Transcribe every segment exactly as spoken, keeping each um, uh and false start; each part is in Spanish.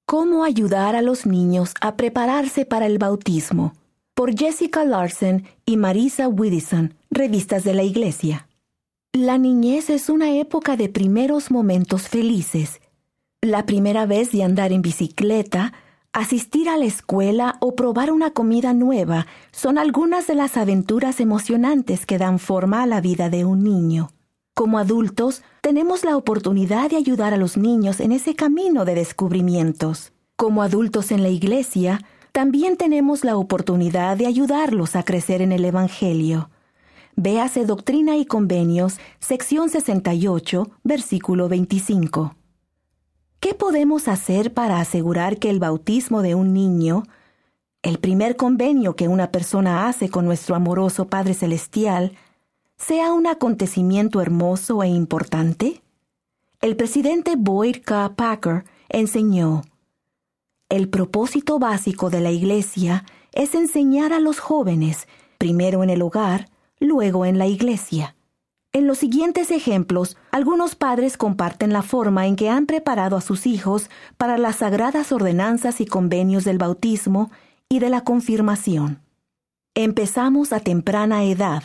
¿Cómo ayudar a los niños a prepararse para el bautismo? Por Jessica Larson y Marisa Widison, Revistas de la Iglesia. La niñez es una época de primeros momentos felices. La primera vez de andar en bicicleta, asistir a la escuela o probar una comida nueva son algunas de las aventuras emocionantes que dan forma a la vida de un niño. Como adultos, tenemos la oportunidad de ayudar a los niños en ese camino de descubrimientos. Como adultos en la iglesia, también tenemos la oportunidad de ayudarlos a crecer en el Evangelio. Véase Doctrina y Convenios, sección sesenta y ocho, versículo veinticinco. ¿Qué podemos hacer para asegurar que el bautismo de un niño, el primer convenio que una persona hace con nuestro amoroso Padre Celestial, sea un acontecimiento hermoso e importante? El presidente Boyd K. Packer enseñó: el propósito básico de la iglesia es enseñar a los jóvenes, primero en el hogar, luego en la iglesia. En los siguientes ejemplos, algunos padres comparten la forma en que han preparado a sus hijos para las sagradas ordenanzas y convenios del bautismo y de la confirmación. Empezamos a temprana edad.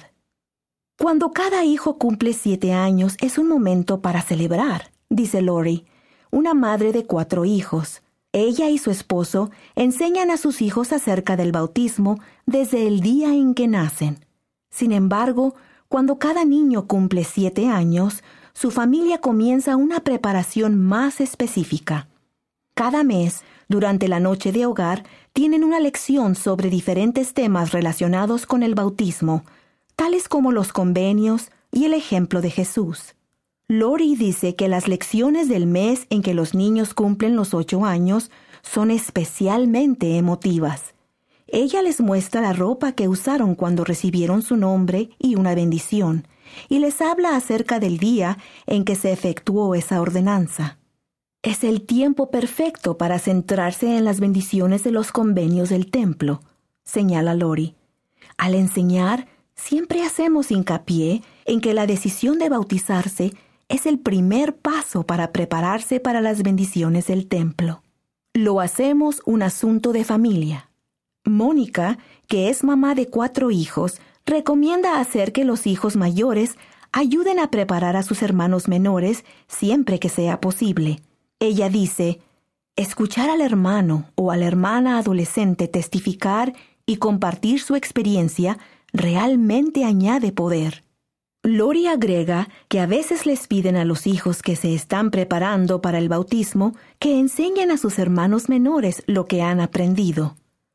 Cuando cada hijo cumple siete años es un momento para celebrar, dice Lori, una madre de cuatro hijos. Ella y su esposo enseñan a sus hijos acerca del bautismo desde el día en que nacen. Sin embargo, cuando cada niño cumple siete años, su familia comienza una preparación más específica. Cada mes, durante la noche de hogar, tienen una lección sobre diferentes temas relacionados con el bautismo, tales como los convenios y el ejemplo de Jesús. Lori dice que las lecciones del mes en que los niños cumplen los ocho años son especialmente emotivas. Ella les muestra la ropa que usaron cuando recibieron su nombre y una bendición, y les habla acerca del día en que se efectuó esa ordenanza. Es el tiempo perfecto para centrarse en las bendiciones de los convenios del templo, señala Lori. Al enseñar, siempre hacemos hincapié en que la decisión de bautizarse es el primer paso para prepararse para las bendiciones del templo. Lo hacemos un asunto de familia. Mónica, que es mamá de cuatro hijos, recomienda hacer que los hijos mayores ayuden a preparar a sus hermanos menores siempre que sea posible. Ella dice: escuchar al hermano o a la hermana adolescente testificar y compartir su experiencia realmente añade poder. Lori agrega que a veces les piden a los hijos que se están preparando para el bautismo que enseñen a sus hermanos menores lo que han aprendido.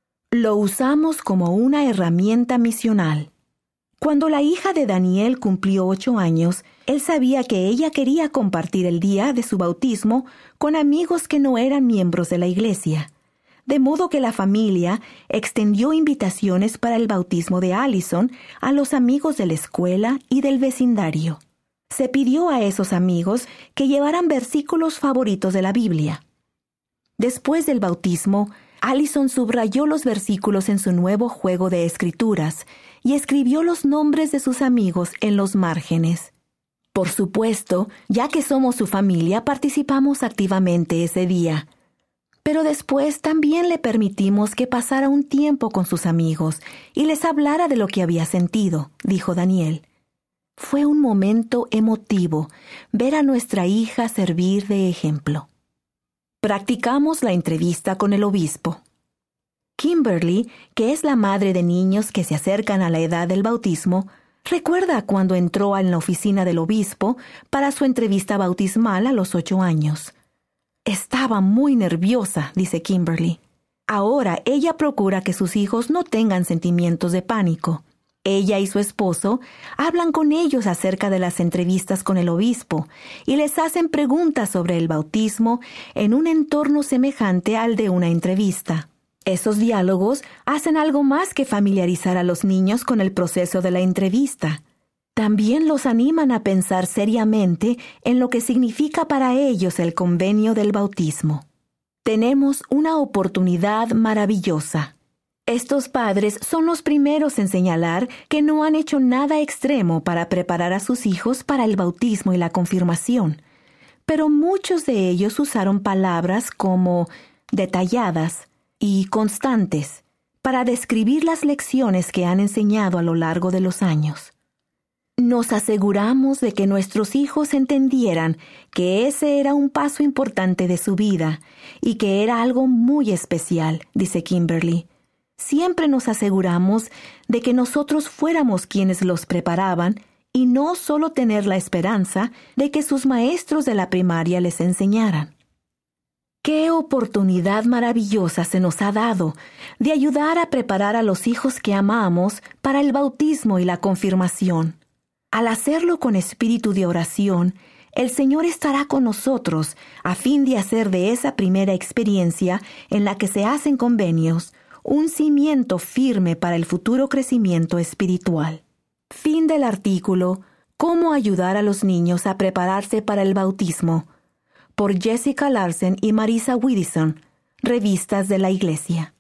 Lo usamos como una herramienta misional. Cuando la hija de Daniel cumplió ocho años, él sabía que ella quería compartir el día de su bautismo con amigos que no eran miembros de la iglesia. De modo que la familia extendió invitaciones para el bautismo de Allison a los amigos de la escuela y del vecindario. Se pidió a esos amigos que llevaran versículos favoritos de la Biblia. Después del bautismo, Allison subrayó los versículos en su nuevo juego de escrituras y escribió los nombres de sus amigos en los márgenes. Por supuesto, ya que somos su familia, participamos activamente ese día. Pero después también le permitimos que pasara un tiempo con sus amigos y les hablara de lo que había sentido, dijo Daniel. Fue un momento emotivo ver a nuestra hija servir de ejemplo. Practicamos la entrevista con el obispo. Kimberly, que es la madre de niños que se acercan a la edad del bautismo, recuerda cuando entró en la oficina del obispo para su entrevista bautismal a los ocho años. Estaba muy nerviosa, dice Kimberly. Ahora ella procura que sus hijos no tengan sentimientos de pánico. Ella y su esposo hablan con ellos acerca de las entrevistas con el obispo y les hacen preguntas sobre el bautismo en un entorno semejante al de una entrevista. Esos diálogos hacen algo más que familiarizar a los niños con el proceso de la entrevista. También los animan a pensar seriamente en lo que significa para ellos el convenio del bautismo. Tenemos una oportunidad maravillosa. Estos padres son los primeros en señalar que no han hecho nada extremo para preparar a sus hijos para el bautismo y la confirmación, pero muchos de ellos usaron palabras como detalladas y constantes para describir las lecciones que han enseñado a lo largo de los años. Nos aseguramos de que nuestros hijos entendieran que ese era un paso importante de su vida y que era algo muy especial, dice Kimberly. Siempre nos aseguramos de que nosotros fuéramos quienes los preparaban y no solo tener la esperanza de que sus maestros de la primaria les enseñaran. ¡Qué oportunidad maravillosa se nos ha dado de ayudar a preparar a los hijos que amamos para el bautismo y la confirmación! Al hacerlo con espíritu de oración, el Señor estará con nosotros a fin de hacer de esa primera experiencia en la que se hacen convenios un cimiento firme para el futuro crecimiento espiritual. Fin del artículo ¿Cómo ayudar a los niños a prepararse para el bautismo? Por Jessica Larsen y Marisa Whittison, Revistas de la Iglesia.